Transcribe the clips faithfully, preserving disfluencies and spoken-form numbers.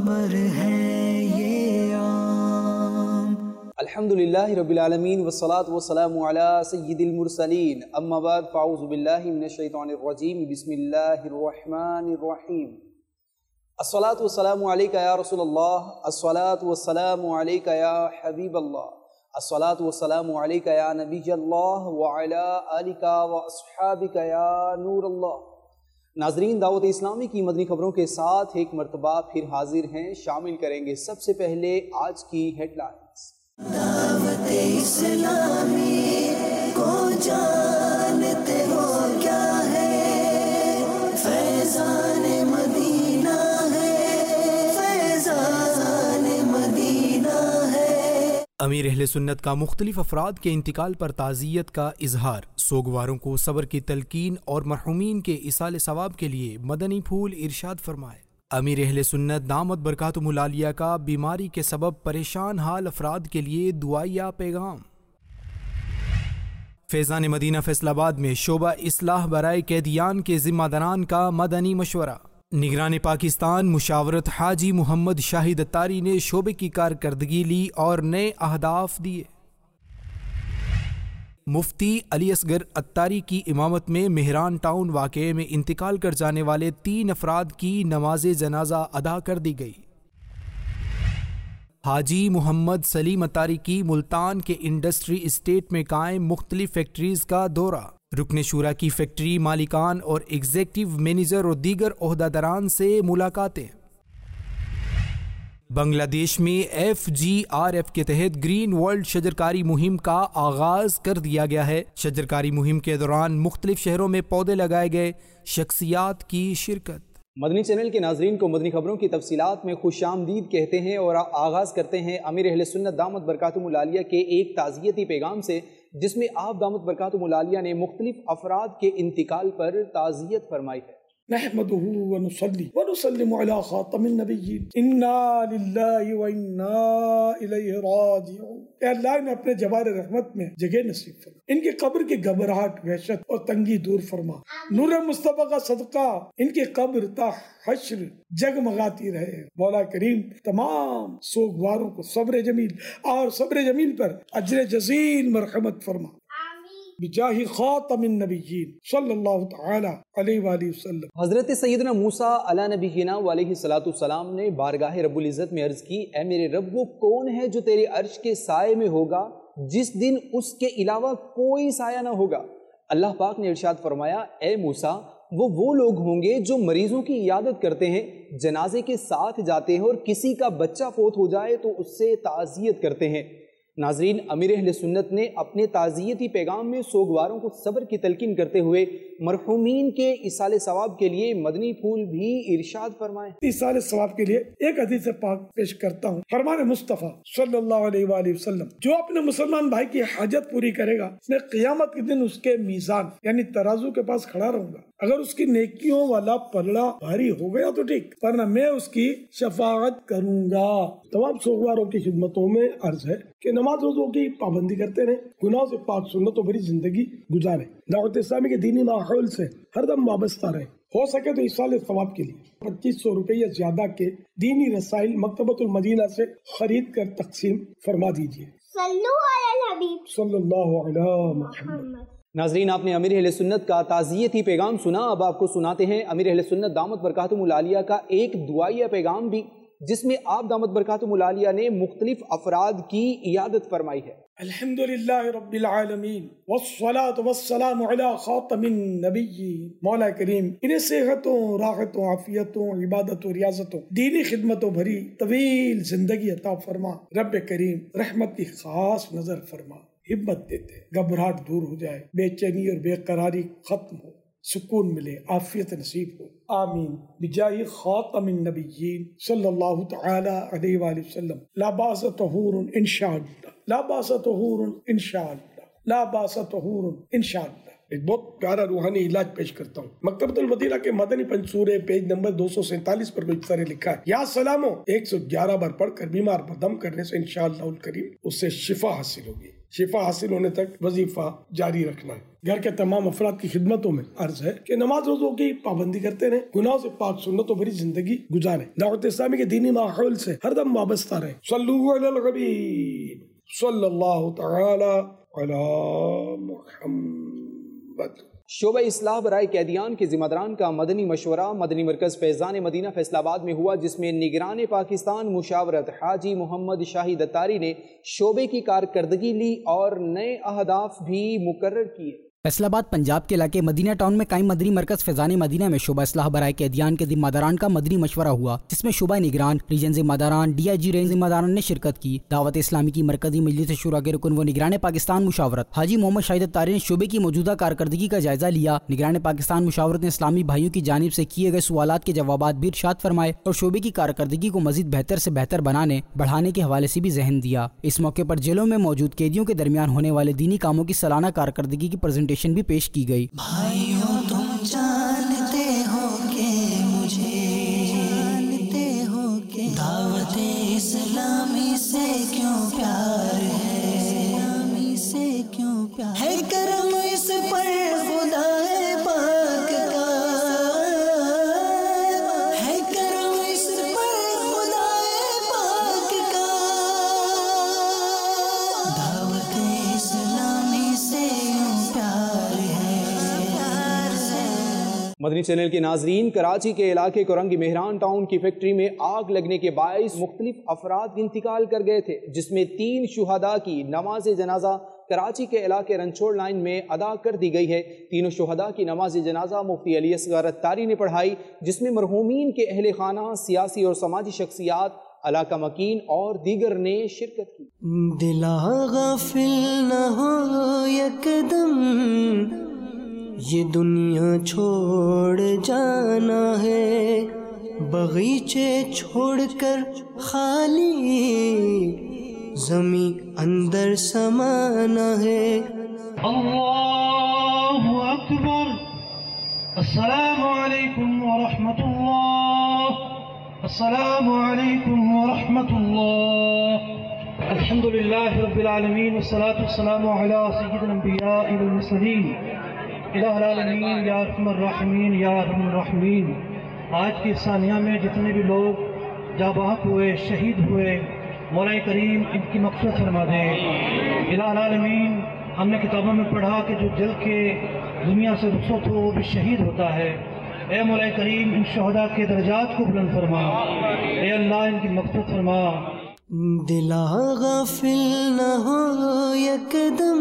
خبر ہے یہ عام۔ الحمدللہ رب العالمین والصلاة والسلام علی سید المرسلین، اما بعد فاعوذ باللہ من الشیطان الرجیم، بسم اللہ الرحمن الرحیم۔ الصلاة والسلام علیک یا رسول اللہ، الصلاة والسلام علیک یا حبیب اللہ، الصلاة والسلام علیک یا نبی اللہ وعلی آلک واصحابک یا نور اللہ۔ ناظرین، دعوت اسلامی کی مدنی خبروں کے ساتھ ایک مرتبہ پھر حاضر ہیں۔ شامل کریں گے سب سے پہلے آج کی ہیڈ لائنز۔ دعوت اسلامی کو جانتے ہو کیا ہے؟ فیضان مدینہ ہے، فیضان مدینہ ہے۔ امیر اہل سنت کا مختلف افراد کے انتقال پر تعزیت کا اظہار، سوگواروں کو صبر کی تلقین اور مرحومین کے ایصال ثواب کے لیے مدنی پھول ارشاد فرمائے۔ امیر اہل سنت دامت برکاتہم العالیہ کا بیماری کے سبب پریشان حال افراد کے لیے دعائیہ پیغام۔ فیضان مدینہ فیصل آباد میں شعبہ اصلاح برائے قیدیان کے ذمہ داران کا مدنی مشورہ۔ نگران پاکستان مشاورت حاجی محمد شاہد اتاری نے شعبے کی کارکردگی لی اور نئے اہداف دیے۔ مفتی علی اصغر اتاری کی امامت میں مہران ٹاؤن واقعے میں انتقال کر جانے والے تین افراد کی نماز جنازہ ادا کر دی گئی۔ حاجی محمد سلیم اتاری کی ملتان کے انڈسٹری اسٹیٹ میں قائم مختلف فیکٹریز کا دورہ۔ رکن شورا کی فیکٹری مالکان اور ایگزیکٹو مینیجر اور دیگر عہدیداران سے ملاقاتیں۔ بنگلہ دیش میں ایف جی آر ایف کے تحت گرین ورلڈ شجرکاری مہم کا آغاز کر دیا گیا ہے۔ شجرکاری مہم کے دوران مختلف شہروں میں پودے لگائے گئے، شخصیات کی شرکت۔ مدنی چینل کے ناظرین کو مدنی خبروں کی تفصیلات میں خوش آمدید کہتے ہیں اور آغاز کرتے ہیں امیر اہل سنت دامت برکاتہم العالیہ کے ایک تعزیتی پیغام سے، جس میں آپ دامت برکاتہم العالیہ نے مختلف افراد کے انتقال پر تعزیت فرمائی ہے۔ نحمده ونصلي ونسلم على خاتم النبيين انا لله وانا الیہ راجعون۔ اے اللہ نے اپنے جبار رحمت میں جگہ نصیب فرما، ان کی قبر کی گھبراہٹ، وحشت اور تنگی دور فرما۔ نور مصطفیٰ کا صدقہ ان کی قبر تا حشر جگمگاتی رہے۔ مولا کریم تمام سوگواروں کو صبر جمیل اور صبر جمیل پر اجر جزیل مرحمت فرما بجاہ خاتم النبیین صلی اللہ تعالی علیہ وآلہ وسلم۔ حضرت سیدنا موسیٰ علیہ نبینا علیہ الصلوۃ والسلام نے بارگاہ رب العزت میں عرض کی، اے میرے رب، وہ کون ہے جو تیرے عرش کے سائے میں ہوگا جس دن اس کے علاوہ کوئی سایہ نہ ہوگا؟ اللہ پاک نے ارشاد فرمایا، اے موسیٰ، وہ وہ لوگ ہوں گے جو مریضوں کی عیادت کرتے ہیں، جنازے کے ساتھ جاتے ہیں، اور کسی کا بچہ فوت ہو جائے تو اس سے تعزیت کرتے ہیں۔ ناظرین، امیر اہل سنت نے اپنے تعزیتی پیغام میں سوگواروں کو صبر کی تلقین کرتے ہوئے مرحومین کے ایصال ثواب کے لیے مدنی پھول بھی ارشاد فرمائے۔ ایصال ثواب کے لیے ایک حدیث پاک پیش کرتا ہوں۔ فرمان مصطفیٰ صلی اللہ علیہ وآلہ وسلم، جو اپنے مسلمان بھائی کی حاجت پوری کرے گا، میں قیامت کے دن اس کے میزان یعنی ترازو کے پاس کھڑا رہوں گا۔ اگر اس کی نیکیوں والا پلڑا بھاری ہو گیا تو ٹھیک، ورنہ میں اس کی شفاعت کروں گا۔ تمام سوگواروں کی خدمتوں میں عرض ہے کہ نماز روزوں کی پابندی کرتے رہیں، گناہوں سے پاک سنتوں بھری زندگی گزاریں، دعوت اسلامی کے دینی ماحول سے ہر دم وابستہ رہیں۔ ہو سکے تو ایصال ثواب کے لیے پچیس سو روپے یا زیادہ کے دینی رسائل مکتبۃ المدینہ سے خرید کر تقسیم فرما دیجیے۔ صلو علی الحبیب صلی اللہ علیہ محمد۔ ناظرین، آپ نے امیر اہل سنت کا تعزیتی پیغام سنا، اب آپ کو سناتے ہیں امیر اہل سنت دامت برکاتہم العالیہ کا ایک دعائیہ پیغام بھی، جس میں آپ دامت برکاتہم العالیہ نے مختلف افراد کی عیادت فرمائی ہے۔ الحمدللہ رب العالمین والصلاة والسلام علی خاتم النبیین۔ مولا کریم انہیں صحتوں، راحتوں، عافیتوں، عبادتوں، ریاضتوں، دینی خدمتوں بھری طویل زندگی عطا فرما۔ رب کریم رحمت کی خاص نظر فرما، ہمت دیتے، گھبراہٹ دور ہو جائے، بے چینی اور بے قراری ختم ہو، سکون ملے، عافیت نصیب ہو، آمین بجاہ خاتم النبیین صلی اللہ تعالی علیہ وآلہ وسلم۔ لا باس طہور انشاءاللہ، لا باس طہور انشاءاللہ، لا باس طہور انشاءاللہ۔ ایک بہت پیارا روحانی علاج پیش کرتا ہوں۔ مکتبۃ المدینہ کے مدنی پنصورے پیج نمبر دو سو سینتالیس پر کوئی سارے لکھا ہے، یا سلامو ایک سو گیارہ بار پڑھ کر بیمار پر دم کرنے سے انشاءاللہ الکریم اس سے شفا حاصل ہوگی۔ شفا حاصل ہونے تک وظیفہ جاری رکھنا ہے۔ گھر کے تمام افراد کی خدمتوں میں عرض ہے کہ نماز روزوں کی پابندی کرتے رہیں، گناہوں سے پاک سنتوں بھری زندگی گزاریں، دعوت اسلامی کے دینی ماحول سے ہر دم وابستہ رہیں۔ صلو علی الحبیب صلی اللہ تعالی علی محمد۔ شعبہ اصلاح برائے قیدیان کے ذمہ داران کا مدنی مشورہ مدنی مرکز فیضان مدینہ فیصل آباد میں ہوا، جس میں نگران پاکستان مشاورت حاجی محمد شاہد اتاری نے شعبے کی کارکردگی لی اور نئے اہداف بھی مقرر کیے۔ فیصل آباد پنجاب کے علاقے مدینہ ٹاؤن میں قائم مدنی مرکز فیضان مدینہ میں شعبہ اصلاح برائے قیدیان کے ذمہ داران کا مدنی مشورہ ہوا، جس میں شعبہ نگران، ریجن ذمہ داران، ڈی آئی جی رینج ذمہ داران نے شرکت کی۔ دعوت اسلامی کی مرکزی مجلس شورا کے رکن و نگران پاکستان مشاورت حاجی محمد شاہد اتاری نے شعبے کی موجودہ کارکردگی کا جائزہ لیا۔ نگران پاکستان مشاورت نے اسلامی بھائیوں کی جانب سے کیے گئے سوالات کے جوابات بھی ارشاد فرمائے اور شعبے کی کارکردگی کو مزید بہتر سے بہتر بنانے بڑھانے کے حوالے سے بھی ذہن دیا۔ اس موقع پر جیلوں میں موجود قیدیوں کے درمیان ہونے والے دینی کاموں کی سالانہ کارکردگی کی پریزنٹیشن بھی پیش کی گئی۔ بھائیوں تم جانتے ہو کہ مجھے جانتے ہو کہ دعوت اسلامی سے کیوں پیار ہے، اسلامی سے کیوں پیار ہے، کرم اس پر خدا پاک کا ہے، کرم اس پر خدا پاک کا، دعوت اسلامی سے کیوں پیار ہے۔ مدنی چینل کے ناظرین، کراچی کے علاقے کورنگی مہران ٹاؤن کی فیکٹری میں آگ لگنے کے باعث مختلف افراد انتقال کر گئے تھے، جس میں تین شہداء کی نماز جنازہ کراچی کے علاقے رنچوڑ لائن میں ادا کر دی گئی ہے۔ تینوں شہداء کی نماز جنازہ مفتی علی اصغر اتاری نے پڑھائی، جس میں مرحومین کے اہل خانہ، سیاسی اور سماجی شخصیات، علاقہ مکین اور دیگر نے شرکت کی۔ دلا غافل نہ ہو یکدم، یہ دنیا چھوڑ جانا ہے، باغیچے چھوڑ کر خالی زمین اندر سمانا ہے۔ اللہ اکبر، السلام علیکم ورحمۃ اللہ، السلام علیکم ورحمۃ اللہ، الحمد للہ رب العالمین والصلاة والسلام علی سید الانبیاء والمرسلین، الہ العالمین یا ارحم الراحمین یا ارحم الراحمین۔ آج کی ثانیہ میں جتنے بھی لوگ جاں بحق ہوئے، شہید ہوئے، مولا کریم ان کی مغفرت فرما دے۔ الہ العالمین، ہم نے کتابوں میں پڑھا کہ جو جل کے دنیا سے رخصت ہو وہ بھی شہید ہوتا ہے۔ اے مولا کریم، ان شہداء کے درجات کو بلند فرما، اے اللہ ان کی مغفرت فرما۔ دلا غافل نہ ہو یکدم،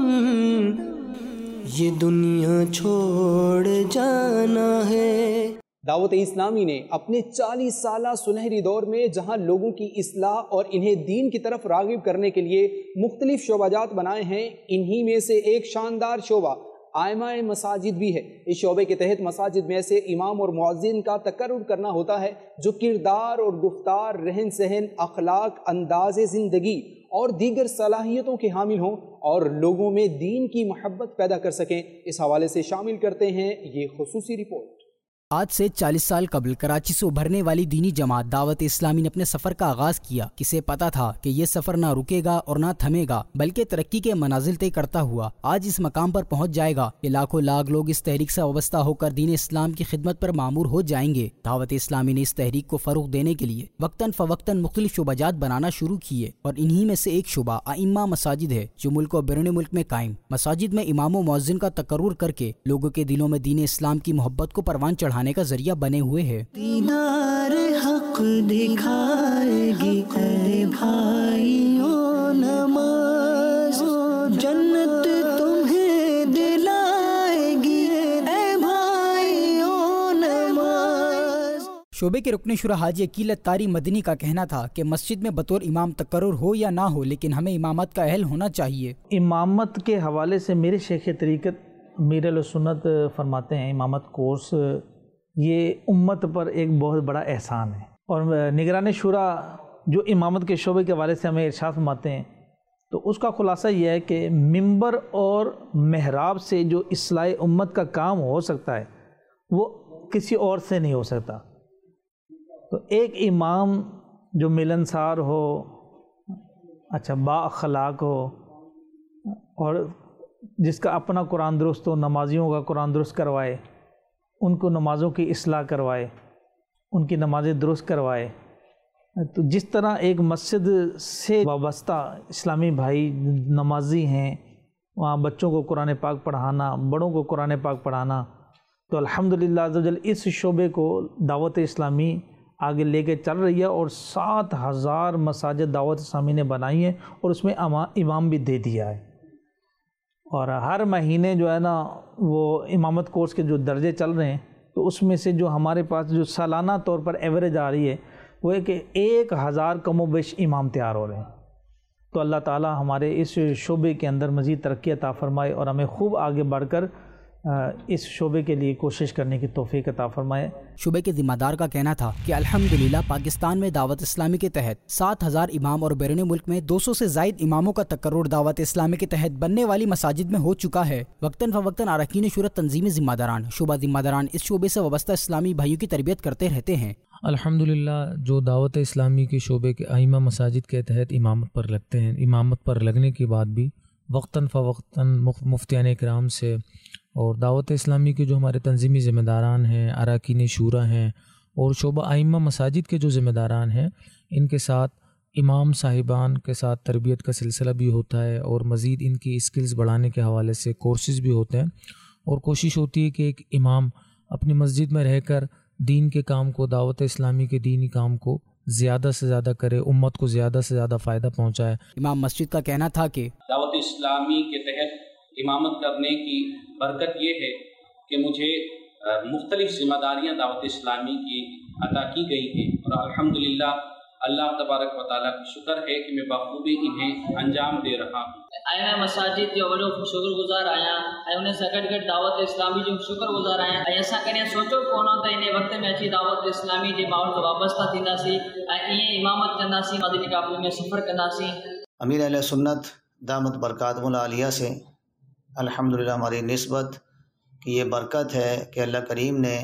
یہ دنیا چھوڑ جانا ہے۔ دعوت اسلامی نے اپنے چالیس سالہ سنہری دور میں جہاں لوگوں کی اصلاح اور انہیں دین کی طرف راغب کرنے کے لیے مختلف شعبہ جات بنائے ہیں، انہی میں سے ایک شاندار شعبہ آئمہ مساجد بھی ہے۔ اس شعبے کے تحت مساجد میں سے امام اور مؤذن کا تقرر کرنا ہوتا ہے، جو کردار اور گفتار، رہن سہن، اخلاق، انداز زندگی اور دیگر صلاحیتوں کے حامل ہوں اور لوگوں میں دین کی محبت پیدا کر سکیں۔ اس حوالے سے شامل کرتے ہیں یہ خصوصی رپورٹ۔ آج سے چالیس سال قبل کراچی سے ابھرنے والی دینی جماعت دعوت اسلامی نے اپنے سفر کا آغاز کیا۔ کسے پتا تھا کہ یہ سفر نہ رکے گا اور نہ تھمے گا، بلکہ ترقی کے منازل طے کرتا ہوا آج اس مقام پر پہنچ جائے گا کہ لاکھوں لاکھ لوگ اس تحریک سے وابستہ ہو کر دین اسلام کی خدمت پر معمور ہو جائیں گے۔ دعوت اسلامی نے اس تحریک کو فروغ دینے کے لیے وقتاً فوقتاً مختلف شعبہ جات بنانا شروع کیے، اور انہی میں سے ایک شعبہ ائمہ مساجد ہے، جو ملک اور بیرون ملک میں قائم مساجد میں امام و مؤذن کا تقرر کر کے لوگوں کے دلوں میں دین اسلام کی محبت کو پروان چڑھانے کا ذریعہ بنے ہوئے ہیں۔ دیدار حق دکھائے گی اے بھائیوں نماز، جنت تمہیں دلائے گی اے بھائیوں نماز۔ شعبے کے رکن شورا حاجی عقیل اتاری مدنی کا کہنا تھا کہ مسجد میں بطور امام تقرر ہو یا نہ ہو، لیکن ہمیں امامت کا اہل ہونا چاہیے۔ امامت کے حوالے سے میرے شیخ طریقت میر السنت فرماتے ہیں، امامت کورس یہ امت پر ایک بہت بڑا احسان ہے، اور نگران شورا جو امامت کے شعبے کے حوالے سے ہمیں ارشاد فرماتے ہیں، تو اس کا خلاصہ یہ ہے کہ منبر اور محراب سے جو اصلاح امت کا کام ہو سکتا ہے وہ کسی اور سے نہیں ہو سکتا۔ تو ایک امام جو ملنسار ہو، اچھا با اخلاق ہو، اور جس کا اپنا قرآن درست ہو نمازیوں کا قرآن درست کروائے، ان کو نمازوں کی اصلاح کروائے، ان کی نمازیں درست کروائے۔ تو جس طرح ایک مسجد سے وابستہ اسلامی بھائی نمازی ہیں، وہاں بچوں کو قرآن پاک پڑھانا، بڑوں کو قرآن پاک پڑھانا، تو الحمدللہ عز و جل اس شعبے کو دعوت اسلامی آگے لے کے چل رہی ہے، اور سات ہزار مساجد دعوت اسلامی نے بنائی ہیں اور اس میں امام بھی دے دیا ہے۔ اور ہر مہینے جو ہے نا وہ امامت کورس کے جو درجے چل رہے ہیں، تو اس میں سے جو ہمارے پاس جو سالانہ طور پر ایوریج آ رہی ہے وہ ہے کہ ایک ہزار کم و بیش امام تیار ہو رہے ہیں۔ تو اللہ تعالی ہمارے اس شعبے کے اندر مزید ترقی عطا فرمائے اور ہمیں خوب آگے بڑھ کر اس شعبے کے لیے کوشش کرنے کی توفیق عطا فرمائے۔ شعبے کے ذمہ دار کا کہنا تھا کہ الحمدللہ پاکستان میں دعوت اسلامی کے تحت سات ہزار امام اور بیرون ملک میں دو سو سے زائد اماموں کا تقرر دعوت اسلامی کے تحت بننے والی مساجد میں ہو چکا ہے۔ وقتاً فوقتاً اراکین شورا تنظیمی ذمہ داران شعبہ ذمہ داران اس شعبے سے وابستہ اسلامی بھائیوں کی تربیت کرتے رہتے ہیں۔ الحمدللہ جو دعوت اسلامی کے شعبے کے ائمہ مساجد کے تحت امامت پر لگتے ہیں، امامت پر لگنے کے بعد بھی وقتاً فوقتاً مفتیان اکرام سے اور دعوت اسلامی کے جو ہمارے تنظیمی ذمہ داران ہیں، اراکین شورا ہیں، اور شعبہ ائمہ مساجد کے جو ذمہ داران ہیں، ان کے ساتھ امام صاحبان کے ساتھ تربیت کا سلسلہ بھی ہوتا ہے، اور مزید ان کی اسکلز بڑھانے کے حوالے سے کورسز بھی ہوتے ہیں، اور کوشش ہوتی ہے کہ ایک امام اپنی مسجد میں رہ کر دین کے کام کو، دعوت اسلامی کے دینی کام کو زیادہ سے زیادہ کرے، امت کو زیادہ سے زیادہ فائدہ پہنچائے۔ امام مسجد کا کہنا تھا کہ دعوت اسلامی کے تحت امامت کرنے کی برکت یہ ہے کہ مجھے مختلف ذمہ داریاں دعوت اسلامی کی عطا کی گئی ہیں، اور الحمدللہ اللہ تبارک و تعالیٰ کا شکر ہے کہ میں بخوبی انہیں انجام دے رہا ہوں۔ آیا مساجد جو وڈو شکر گزار آیا ऐं उन सां गॾु गॾु दावत इस्लामी जो शुक्र गुज़ार आहियां ऐं असां कॾहिं सोचियो कोन त इन वक़्त में अची दावत इस्लामी जे माहौल सां वाबस्ता थींदासीं ऐं ईअं इमामत कंदासीं, मदनी काफ़िले में सफ़र कंदासीं। امیر اہل سنت دامت برکاتہم العالیہ سے الحمدللہ ہماری نسبت کہ یہ برکت ہے کہ اللہ کریم نے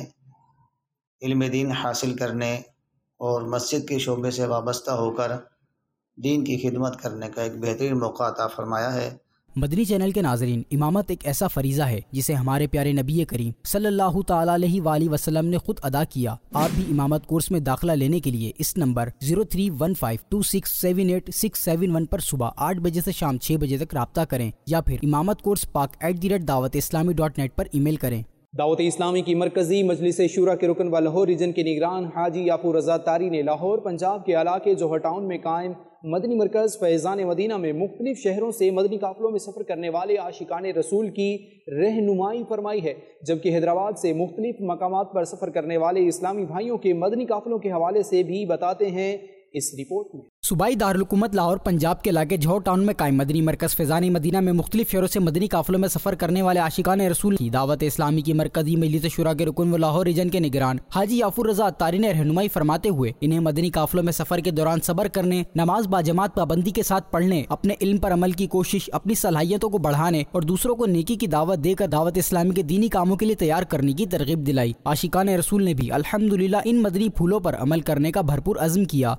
علم دین حاصل کرنے اور مسجد کے شعبے سے وابستہ ہو کر دین کی خدمت کرنے کا ایک بہترین موقع عطا فرمایا ہے۔ مدنی چینل کے ناظرین، امامت ایک ایسا فریضہ ہے جسے ہمارے پیارے نبی کریم صلی اللہ تعالیٰ علیہ وآلہ وسلم نے خود ادا کیا۔ آپ بھی امامت کورس میں داخلہ لینے کے لیے اس number zero three one five two six seven eight six seven one پر صبح آٹھ بجے سے شام چھ بجے تک رابطہ کریں، یا پھر امامت کورس پاک ایٹ دی ریٹ دعوت اسلامی ڈاٹ نیٹ پر ای میل کریں۔ دعوت اسلامی کی مرکزی مجلس شورا کے رکن و لاہور ریجن کے نگران حاجی یافور رضا تاری نے لاہور پنجاب کے علاقے جوہر ٹاؤن میں قائم مدنی مرکز فیضان مدینہ میں مختلف شہروں سے مدنی قافلوں میں سفر کرنے والے عاشقان رسول کی رہنمائی فرمائی ہے، جبکہ حیدرآباد سے مختلف مقامات پر سفر کرنے والے اسلامی بھائیوں کے مدنی قافلوں کے حوالے سے بھی بتاتے ہیں اس رپورٹ میں۔ صوبائی دارالحکومت لاہور پنجاب کے علاقے جوہر ٹاؤن میں قائم مدنی مرکز فیضان مدینہ میں مختلف شہروں سے مدنی قافلوں میں سفر کرنے والے عاشقان رسول کی دعوت اسلامی کی مرکزی مجلس شورا کے رکن و لاہور ریجن کے نگران حاجی یافور رضا تاری نے رہنمائی فرماتے ہوئے انہیں مدنی قافلوں میں سفر کے دوران صبر کرنے، نماز باجماعت پابندی کے ساتھ پڑھنے، اپنے علم پر عمل کی کوشش، اپنی صلاحیتوں کو بڑھانے اور دوسروں کو نیکی کی دعوت دے کر دعوت اسلامی کے دینی کاموں کے لیے تیار کرنے کی ترغیب دلائی۔ عاشقان رسول نے بھی الحمدللہ ان مدنی پھولوں پر عمل کرنے کا بھرپور عزم کیا۔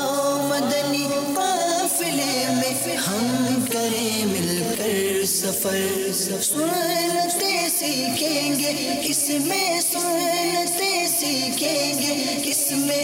مدنی قافلے میں ہم کریں مل کر سفر، سنتیں سیکھیں گے کس میں، سنتیں سیکھیں گے کس میں،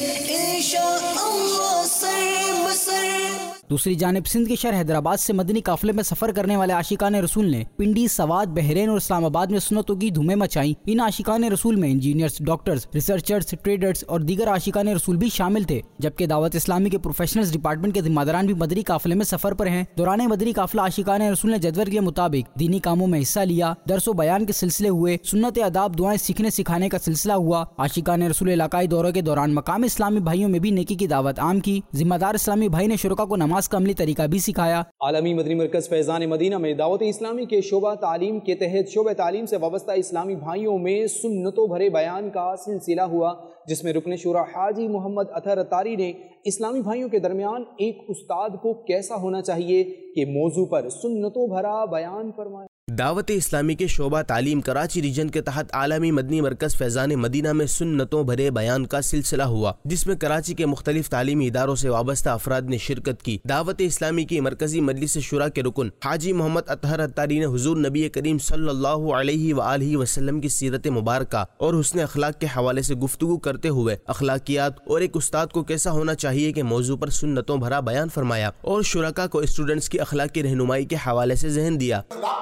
انشاءاللہ سر بسر۔ دوسری جانب سندھ کے شہر حیدرآباد سے مدنی قافلے میں سفر کرنے والے عاشقان رسول نے پنڈی، سوات، بحرین اور اسلام آباد میں سنتوں کی دھومیں مچائیں۔ ان عاشقان رسول میں انجینئرز، ڈاکٹرز، ریسرچرز، ٹریڈرز اور دیگر عاشقان رسول بھی شامل تھے، جبکہ دعوت اسلامی کے پروفیشنلز ڈپارٹمنٹ کے ذمہ داران بھی مدنی قافلے میں سفر پر ہیں۔ دوران مدنی قافلہ عاشقان رسول نے جدول کے مطابق دینی کاموں میں حصہ لیا، درس و بیان کے سلسلے ہوئے، سنت آداب دعائیں سیکھنے سکھانے کا سلسلہ ہوا۔ عاشقان رسول علاقائی دوروں کے دوران مقام اسلامی بھائیوں میں بھی نیکی کی دعوت عام کی۔ ذمہ دار اسلامی بھائی نے شرکا کو نماز کا عملی طریقہ بھی سکھایا۔ عالمی مدنی مرکز فیضان مدینہ میں دعوت اسلامی کے شعبہ تعلیم کے تحت شعبہ تعلیم سے وابستہ اسلامی بھائیوں میں سنتوں بھرے بیان کا سلسلہ ہوا، جس میں رکن شورا حاجی محمد اطہر تاری نے اسلامی بھائیوں کے درمیان ایک استاد کو کیسا ہونا چاہیے کہ موضوع پر سنتوں بھرا بیان فرمایا۔ دعوت اسلامی کے شعبہ تعلیم کراچی ریجن کے تحت عالمی مدنی مرکز فیضان مدینہ میں سنتوں بھرے بیان کا سلسلہ ہوا، جس میں کراچی کے مختلف تعلیمی اداروں سے وابستہ افراد نے شرکت کی۔ دعوت اسلامی کی مرکزی مجلس شورا کے رکن حاجی محمد اطہر اتاری نے حضور نبی کریم صلی اللہ علیہ وآلہ وسلم کی سیرت مبارکہ اور حسن اخلاق کے حوالے سے گفتگو کرتے ہوئے اخلاقیات اور ایک استاد کو کیسا ہونا چاہیے کے موضوع پر سنتوں بھرا بیان فرمایا اور شرکاء کو اسٹوڈنٹس کی اخلاقی رہنمائی کے حوالے سے ذہن دیا۔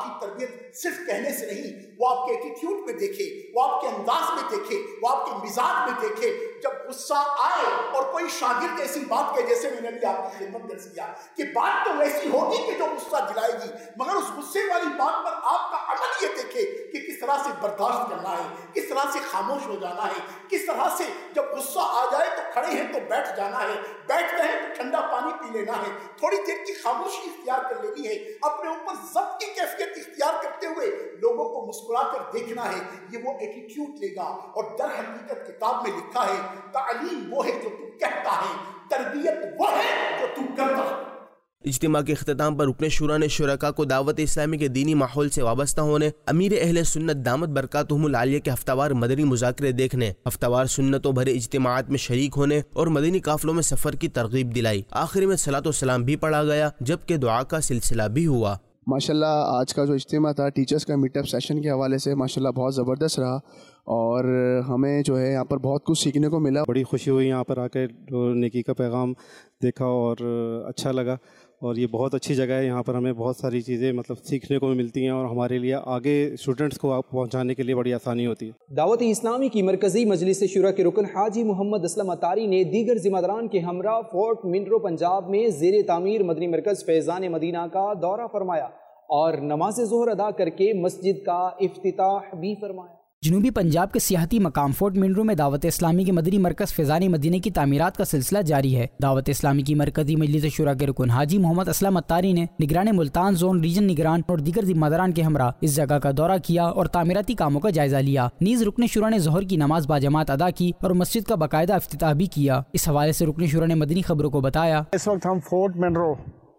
صرف کہنے سے نہیں، وہ آپ کے ایٹیٹیوڈ میں دیکھے، وہ آپ کے انداز میں دیکھے، وہ آپ کے مزاج میں دیکھے۔ جب غصہ آئے اور کوئی شاگرد ایسی بات کہے، جیسے میں نے بھی آپ کی خدمت درس کیا کہ بات تو ویسی ہوگی کہ جو غصہ دلائے گی، مگر اس غصے والی بات پر آپ کا عمل یہ دیکھے کہ کس طرح سے برداشت کرنا ہے، کس طرح سے خاموش ہو جانا ہے، کس طرح سے جب غصہ آ جائے تو کھڑے ہیں تو بیٹھ جانا ہے، بیٹھ گئے تو ٹھنڈا پانی پی لینا ہے، تھوڑی دیر کی خاموشی اختیار کر لینی ہے، اپنے اوپر ضبط کی کیفیت اختیار کرتے ہوئے لوگوں کو مسکرا کر دیکھنا ہے۔ یہ وہ ایٹیٹیوڈ لے گا، اور در حقیقت کتاب میں لکھا ہے تعلیم وہ ہے جو تو کہتا ہے، تربیت وہ ہے جو تو کرتا ہے۔ اجتماع کے اختتام پر رکن شورا نے شرکاء کو دعوت اسلامی کے دینی ماحول سے وابستہ ہونے، امیر اہل سنت دامت برکاتہم العالیہ کے ہفتہ وار مدنی مذاکرے دیکھنے، ہفتہ وار سنتوں بھرے اجتماعات میں شریک ہونے اور مدنی قافلوں میں سفر کی ترغیب دلائی۔ آخر میں صلاۃ و سلام بھی پڑھا گیا، جبکہ دعا کا سلسلہ بھی ہوا۔ ماشاءاللہ آج کا جو اجتماع تھا ٹیچرز کا میٹ اپ سیشن کے حوالے سے ماشاءاللہ بہت زبردست رہا، اور ہمیں جو ہے یہاں پر بہت کچھ سیکھنے کو ملا۔ بڑی خوشی ہوئی یہاں پر آ کے، نیکی کا پیغام دیکھا اور اچھا لگا، اور یہ بہت اچھی جگہ ہے۔ یہاں پر ہمیں بہت ساری چیزیں مطلب سیکھنے کو ملتی ہیں، اور ہمارے لیے آگے اسٹوڈنٹس کو پہنچانے کے لیے بڑی آسانی ہوتی ہے۔ دعوت اسلامی کی مرکزی مجلس شورا کے رکن حاجی محمد اسلم اتاری نے دیگر ذمہ داران کے ہمراہ فورٹ منرو پنجاب میں زیر تعمیر مدنی مرکز فیضان مدینہ کا دورہ فرمایا اور نماز ظہر ادا کر کے مسجد کا افتتاح بھی فرمایا۔ جنوبی پنجاب کے سیاحتی مقام فورٹ منرو میں دعوت اسلامی کے مدنی مرکز فیضان مدینہ کی تعمیرات کا سلسلہ جاری ہے۔ دعوت اسلامی کی مرکزی مجلس شورا کے رکن حاجی محمد اسلم اتاری نے نگران ملتان زون ریجن نگران اور دیگر ذمہ داران کے ہمراہ اس جگہ کا دورہ کیا اور تعمیراتی کاموں کا جائزہ لیا۔ نیز رکن شورا نے ظہر کی نماز باجماعت ادا کی اور مسجد کا باقاعدہ افتتاح بھی کیا۔ اس حوالے سے رکن شورا نے مدنی خبروں کو بتایا، اس وقت ہم فورٹ منرو،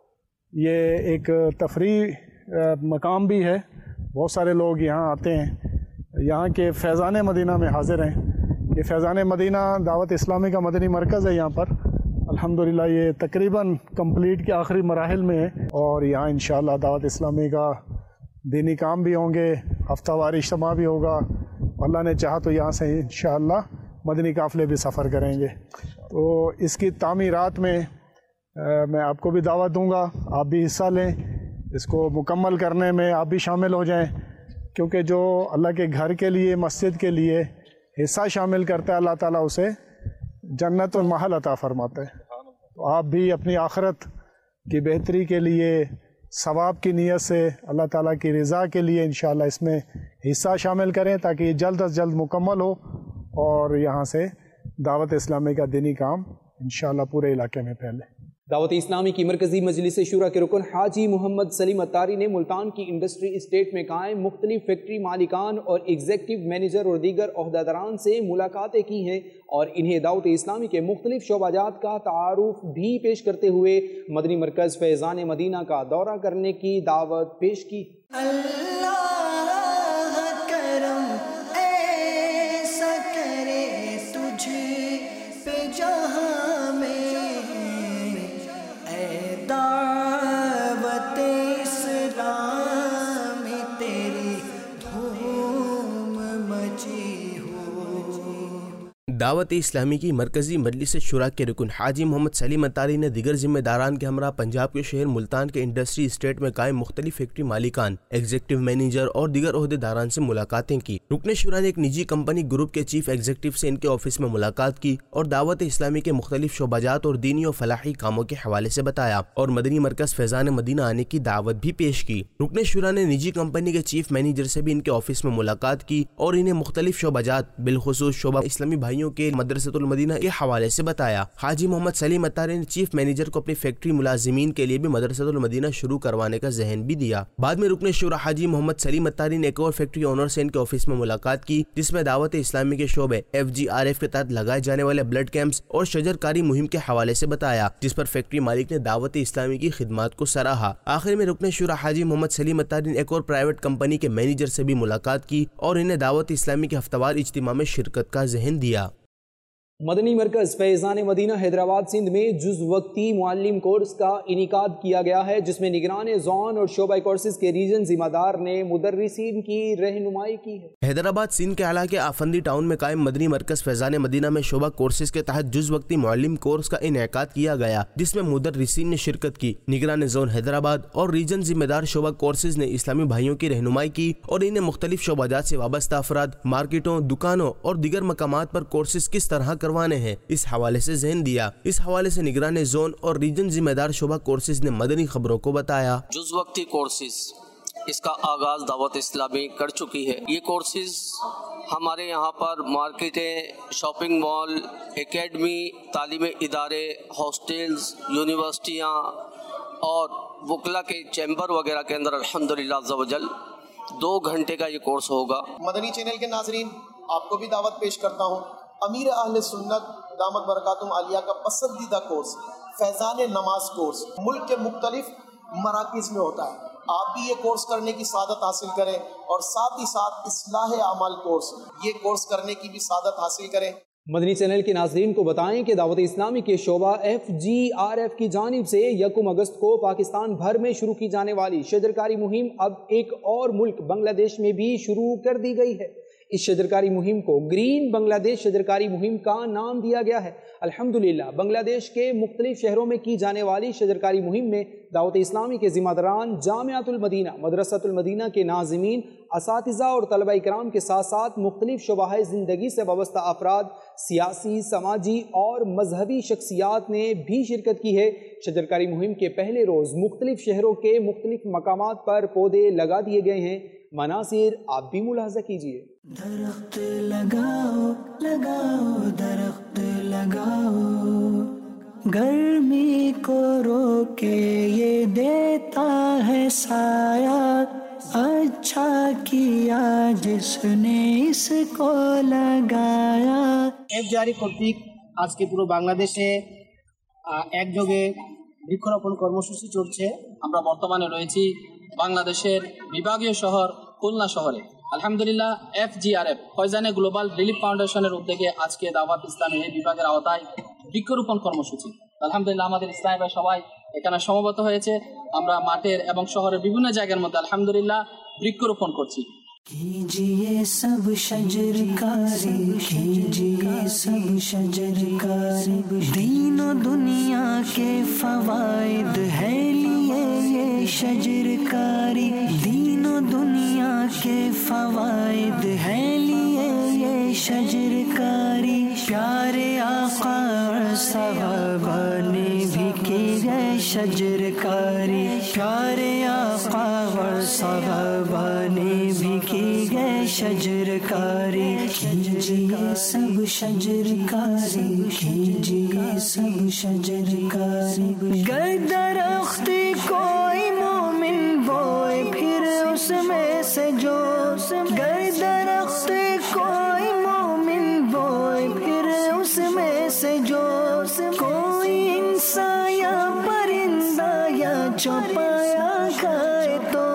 یہ ایک تفریح مقام بھی ہے، بہت سارے لوگ یہاں آتے ہیں، یہاں کے فیضان مدینہ میں حاضر ہیں۔ یہ فیضان مدینہ دعوت اسلامی کا مدنی مرکز ہے یہاں پر، الحمدللہ یہ تقریباً کمپلیٹ کے آخری مراحل میں ہے، اور یہاں انشاءاللہ دعوت اسلامی کا دینی کام بھی ہوں گے، ہفتہ وار اجتماع بھی ہوگا، اللہ نے چاہا تو یہاں سے انشاءاللہ مدنی قافلے بھی سفر کریں گے۔ تو اس کی تعمیرات میں میں آپ کو بھی دعوت دوں گا، آپ بھی حصہ لیں، اس کو مکمل کرنے میں آپ بھی شامل ہو جائیں، کیونکہ جو اللہ کے گھر کے لیے، مسجد کے لیے حصہ شامل کرتا ہے، اللہ تعالیٰ اسے جنت اور محل عطا فرماتا ہے۔ تو آپ بھی اپنی آخرت کی بہتری کے لیے، ثواب کی نیت سے، اللہ تعالیٰ کی رضا کے لیے انشاءاللہ اس میں حصہ شامل کریں، تاکہ یہ جلد از جلد مکمل ہو اور یہاں سے دعوت اسلامی کا دینی کام انشاءاللہ پورے علاقے میں پھیلے۔ دعوت اسلامی کی مرکزی مجلس شورا کے رکن حاجی محمد سلیم اتاری نے ملتان کی انڈسٹری اسٹیٹ میں قائم مختلف فیکٹری مالکان اور ایگزیکٹو مینیجر اور دیگر عہدیداران سے ملاقاتیں کی ہیں اور انہیں دعوت اسلامی کے مختلف شعبہ جات کا تعارف بھی پیش کرتے ہوئے مدنی مرکز فیضان مدینہ کا دورہ کرنے کی دعوت پیش کی۔ دعوت اسلامی کی مرکزی مجلس شورا کے رکن حاجی محمد سلیم اتاری نے دیگر ذمہ داران کے ہمراہ پنجاب کے شہر ملتان کے انڈسٹری اسٹیٹ میں قائم مختلف فیکٹری مالکان، ایگزیکٹو مینیجر اور دیگر عہدیداران سے ملاقاتیں کی۔ رکن شورا نے ایک نجی کمپنی گروپ کے چیف ایگزیکٹو سے ان کے آفس میں ملاقات کی اور دعوت اسلامی کے مختلف شعبہ جات اور دینی و فلاحی کاموں کے حوالے سے بتایا اور مدنی مرکز فیضان مدینہ آنے کی دعوت بھی پیش کی۔ رکن شورا نے نجی کمپنی کے چیف مینیجر سے بھی ان کے آفس میں ملاقات کی اور انہیں مختلف شعبہ جات بالخصوص شعبہ اسلامی بھائیوں के मदरसतुल मदीना के हवाले से बताया। हाजी मोहम्मद सलीम अत्तारी ने चीफ मैनेजर को अपनी फैक्ट्री मुलाजिमीन के लिए भी मदरसतुल मदीना शुरू करवाने का ज़हन भी दिया। बाद में रुकने शुरा हाजी मोहम्मद सलीम अत्तारी ने एक और फैक्ट्री ओनर से इनके ऑफिस में मुलाकात की, जिसमें दावत इस्लामी के शोबे एफ जी आर एफ के तहत लगाए जाने वाले ब्लड कैंप्स और शजरकारी मुहिम के हवाले से बताया, जिस पर फैक्ट्री मालिक ने दावत इस्लामी की खिदमत को सराहा। आखिर में रुकने शुरा हाजी मोहम्मद सलीम अत्तारी ने एक और प्राइवेट कंपनी के मैनेजर से भी मुलाकात की और इन्हें दावत इस्लामी के हफ्तावार इज्तिमा में शिरकत का ज़हन दिया। मदनी मरकज़ फैज़ान मदीना हैदराबाद सिंध में जुज़ वक्ती मुअल्लिम कोर्स का इनिकाद किया गया है, जिसमें निगरान ज़ोन और शोबा कोर्सेज के रीजन जिम्मेदार ने मुदर्रिसीन की रहनुमाई की है। हैदराबाद सिंध के इलाके आफंदी टाउन में कायम मदनी मरकज़ फैज़ान मदीना में शोबा कोर्सेज के तहत जुज़ वक्ती मुअल्लिम कोर्स का इनेकाद किया गया, जिसमें मुदर्रिसीन ने शिरकत की। निगरान ज़ोन हैदराबाद और रीजन जिम्मेदार शोबा कोर्सेज ने इस्लामी भाइयों की रहनुमाई की और इन्हें मुख्तलिफ शोबाजात से वाबस्ता अफराद, मार्केटों, दुकानों और दीगर मकामात पर कोर्सेज किस तरह करवाने हैं इस हवाले से ज़हन दिया। इस हवाले से निगरान जोन और रीजन जिम्मेदार शोबा कोर्सेज ने मदनी खबरों को बताया। जुज़ वक्ती कोर्सेज इसका आगाज दावत इस्लामी कर चुकी है। ये कोर्सेज हमारे यहाँ पर मार्केटें, शॉपिंग मॉल, एकेडमी, तालीमी इदारे, हॉस्टल्स, यूनिवर्सिटियाँ और वकला के चैम्बर वगैरह के अंदर अल्हम्दुलिल्लाह अज़्ज़ा वजल दो घंटे का ये कोर्स होगा। मदनी चैनल के नाज़रीन, आपको भी दावत पेश करता हूँ अमीर अहले सुन्नत दामत बरकातुम आलिया का पसंदीदा कोर्स फैज़ान नमाज कोर्स मुल्क के मुख्तलिफ मराकिज़ में होता है। आप भी ये कोर्स करने की सादत हासिल करें और साथ ही साथ इस्लाह अमाल कोर्स ये कोर्स करने की भी सादत हासिल करें। मदनी चैनल के नाज़रीन को बताएं कि दावत इस्लामी के शोबा एफ जी आर एफ की जानिब से यकम अगस्त को पाकिस्तान भर में शुरू की जाने वाली शजरकारी मुहिम अब एक और मुल्क बांग्लादेश में भी शुरू कर दी गई है। इस शजरकारी मुहिम को ग्रीन बांग्लादेश शजरकारी मुहिम का नाम दिया गया है। अल्हम्दुलिल्लाह बांग्लादेश के मुख्तलिफ शहरों में की जाने वाली शजरकारी मुहिम में दावत इस्लामी के ज़िम्मेदारान, जामियातुल मदीना, मदरसतुल मदीना के नाज़िमीन, असातिज़ा और तलबा इकराम के साथ साथ मुख्तलिफ शोबाह ज़िंदगी से वाबस्ता अफराद, सियासी, समाजी और मजहबी शख्सियात ने भी शिरकत की है। शजरकारी मुहिम के पहले रोज़ मुख्तलिफ शहरों के मुख्तलिफ मकामात पर पौधे लगा दिए गए हैं। मनासिर आप भी मुलाहजा कीजिए। दरख्त लगाओ लगाओ दरख्त लगाओ, गर्मी को रोके ये देता है साया, अच्छा किया जिसने इसको लगाया। এফ জি আর এফ কর্তৃক আজকে পুরো বাংলাদেশে একযোগে বৃক্ষরোপণ কর্মসূচি চলছে। আমরা বর্তমানে রয়েছি বাংলাদেশের বিভাগীয় শহর খুলনা শহরে। আলহামদুলিল্লাহ এফ জি আর এফ ফয়জানে গ্লোবাল রিলিফ ফাউন্ডেশনের উদ্যোগে আজকে দাওয়াত ইসলামী এই বিভাগের আওতায় বৃক্ষরোপণ কর্মসূচি। আলহামদুলিল্লাহ আমাদের ইসলামী ভাই সবাই এখানে সমবেত হয়েছে। আমরা মাঠের এবং শহরের বিভিন্ন জায়গার মধ্যে আলহামদুলিল্লাহ বৃক্ষরোপণ করছি। कीजिए सब शजरकारी, कीजिए सब शजरकारी, दीनो दुनिया के फवाइद है लिए ये शजरकारी, दीनो दुनिया के फवाइद है लिए ये शजरकारी, प्यारे आका सहाबा ने भी की है शजरकारी, प्यारे आका सहाबा ने भी की गए शजरकारी, कीजिए सब शजरकारी, कीजिए सब शजरकारी। गर दरख्त कोई मोमिन बोए फिर उसमें से जो, गर दरख्त कोई मोमिन बोए फिर उसमें से जो, कोई इंसान या परिंदा या चौपाया खाए तो,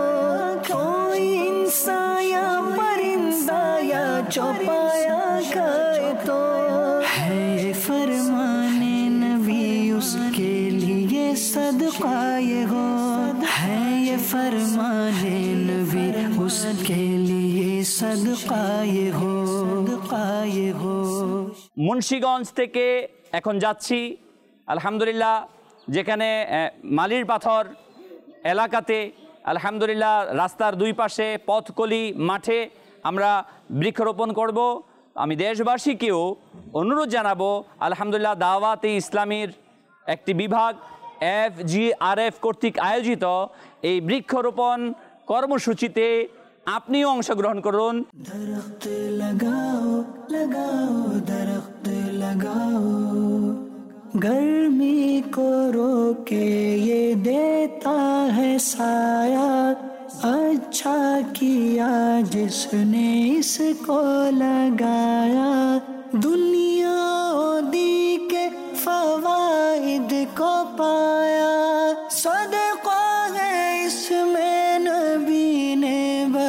कोई इंसान या परिंदा या चौपाया खाए तो, है ये फरमाने नबी उसके लिए सदका ये हो, है ये फरमाने नबी उसके लिए सदका ये हो, सदका ये हो। মুন্সিগঞ্জ থেকে এখন যাচ্ছি আলহামদুলিল্লাহ, যেখানে মালির পাথর এলাকাতে আলহামদুলিল্লাহ রাস্তার দুই পাশে পথকলি মাঠে আমরা বৃক্ষরোপণ করব। আমি দেশবাসীকেও অনুরোধ জানাবো আলহামদুলিল্লাহ দাওয়াতে ইসলামীর একটি বিভাগ এফ জি আর এফ কর্তৃক আয়োজিত এই বৃক্ষরোপণ কর্মসূচিতে আপনিও অংশগ্রহণ করুন। درخت لگاؤ لگاؤ درخت لگاؤ گرمی کو روکے یہ دیتا ہے سایہ اچھا کیا جس نے اس کو لگایا دنیا دی کے فوائد کو پایا صدقہ ہے اس میں نبی نے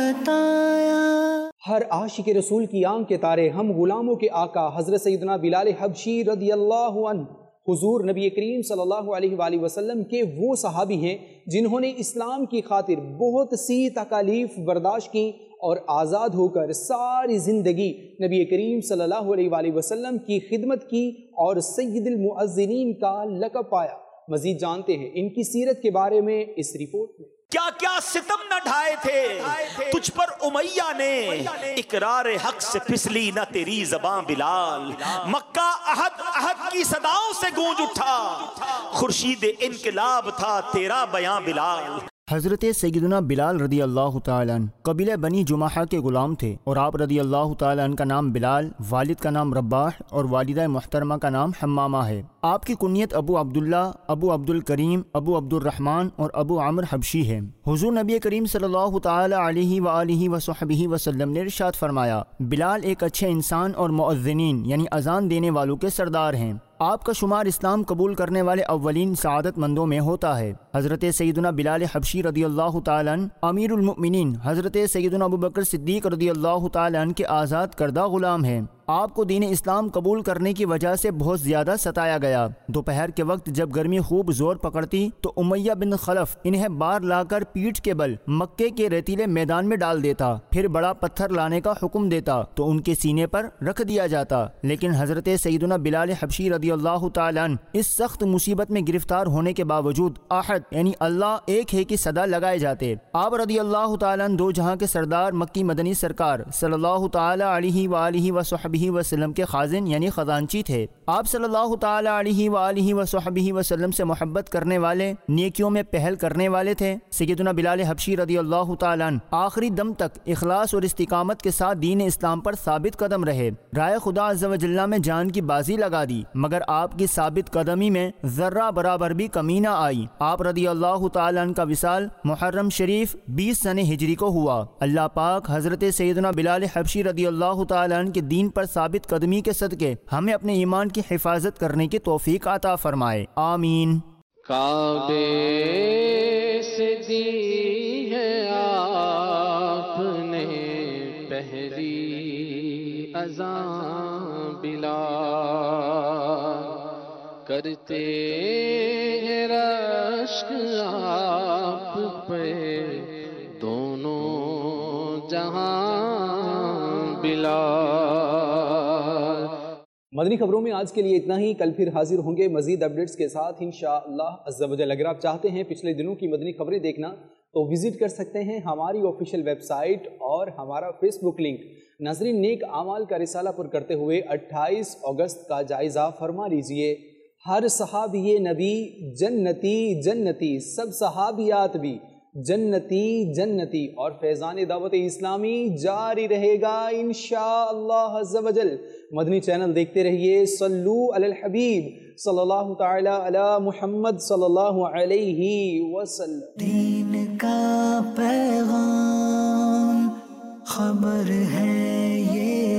بتایا۔ ہر عاشق رسول کی آنکھ کے تارے ہم غلاموں کے آقا حضرت سیدنا بلال حبشی رضی اللہ عنہ حضور نبی کریم صلی اللہ علیہ وآلہ وسلم کے وہ صحابی ہیں جنہوں نے اسلام کی خاطر بہت سی تکالیف برداشت کی اور آزاد ہو کر ساری زندگی نبی کریم صلی اللہ علیہ وآلہ وسلم کی خدمت کی اور سید المؤذنین کا لقب پایا۔ مزید جانتے ہیں ان کی سیرت کے بارے میں اس رپورٹ میں۔ کیا کیا ستم نہ ڈھائے تھے تجھ پر امیہ نے، اقرار حق سے پھسلی نہ تیری زباں بلال، مکہ احد احد کی صداؤں سے گونج اٹھا، خورشید انقلاب تھا تیرا بیاں بلال۔ حضرت سیدنا بلال رضی اللہ تعالیٰ عنہ قبیلہ بنی جماحہ کے غلام تھے اور آپ رضی اللہ تعالیٰ عنہ کا نام بلال، والد کا نام رباح اور والدہ محترمہ کا نام حمامہ ہے۔ آپ کی کنیت ابو عبداللہ، ابو عبد الکریم، ابو عبد الرحمن اور ابو عمر حبشی ہے۔ حضور نبی کریم صلی اللہ تعالیٰ علیہ وآلہ وصحبہ وسلم نے ارشاد فرمایا، بلال ایک اچھے انسان اور مؤذنین یعنی اذان دینے والوں کے سردار ہیں۔ آپ کا شمار اسلام قبول کرنے والے اولین سعادت مندوں میں ہوتا ہے۔ حضرت سیدنا بلال حبشی رضی اللہ تعالیٰ عنہ امیر المؤمنین حضرت سیدنا ابوبکر صدیق رضی اللہ تعالیٰ عنہ کے آزاد کردہ غلام ہیں۔ آپ کو دین اسلام قبول کرنے کی وجہ سے بہت زیادہ ستایا گیا۔ دوپہر کے وقت جب گرمی خوب زور پکڑتی تو امیہ بن خلف انہیں بار لا کر پیٹھ کے بل مکے کے ریتیلے میدان میں ڈال دیتا، پھر بڑا پتھر لانے کا حکم دیتا تو ان کے سینے پر رکھ دیا جاتا، لیکن حضرت سیدنا بلال حبشی رضی اللہ تعالیٰ عنہ اس سخت مصیبت میں گرفتار ہونے کے باوجود احد یعنی اللہ ایک ہے کی صدا لگائے جاتے۔ آپ رضی اللہ تعالیٰ عنہ دو جہاں کے سردار مکی مدنی سرکار صلی اللہ تعالیٰ علیہ وآلہ وصحبہ وسلم کے خازن یعنی خزانچی تھے۔ آپ صلی اللہ تعالیٰ علیہ وآلہ وصحبہ وسلم سے محبت کرنے والے، نیکیوں میں پہل کرنے والے تھے۔ سیدنا بلال حبشی رضی اللہ تعالیٰ عنہ آخری دم تک اخلاص اور استقامت کے ساتھ دین اسلام پر ثابت قدم رہے۔ رائے خدا عز و جل میں جان کی بازی لگا دی، مگر آپ کی ثابت قدمی میں ذرہ برابر بھی کمی نہ آئی۔ آپ رضی اللہ تعالیٰ عنہ کا وصال محرم شریف بیس سن ہجری کو ہوا۔ اللہ پاک حضرت سیدنا بلال حبشی رضی اللہ تعالیٰ عنہ کے دین پر ثابت قدمی کے صدقے ہمیں اپنے ایمان کی حفاظت کرنے کی توفیق عطا فرمائے، آمین۔ کعبے سے دی ہے آپ نے پہلی اذان بلال، کرتے ہیں رشک آپ پہ دونوں جہاں بلال۔ مدنی خبروں میں آج کے لیے اتنا ہی، کل پھر حاضر ہوں گے مزید اپڈیٹس کے ساتھ انشاءاللہ عز و جل۔ اگر آپ چاہتے ہیں پچھلے دنوں کی مدنی خبریں دیکھنا تو وزٹ کر سکتے ہیں ہماری آفیشیل ویب سائٹ اور ہمارا فیس بک لنک۔ ناظرین، نیک اعمال کا رسالہ پر کرتے ہوئے اٹھائیس اگست کا جائزہ فرما لیجئے۔ ہر صحابی نبی جنتی جنتی، سب صحابیات بھی جنتی جنتی، اور فیضان دعوت اسلامی جاری رہے گا انشاءاللہ عز و جل۔ مدنی چینل دیکھتے رہیے۔ صلو علی الحبیب صلی اللہ تعالی علی محمد صلی اللہ علیہ وسلم۔ دین کا پیغام خبر ہے یہ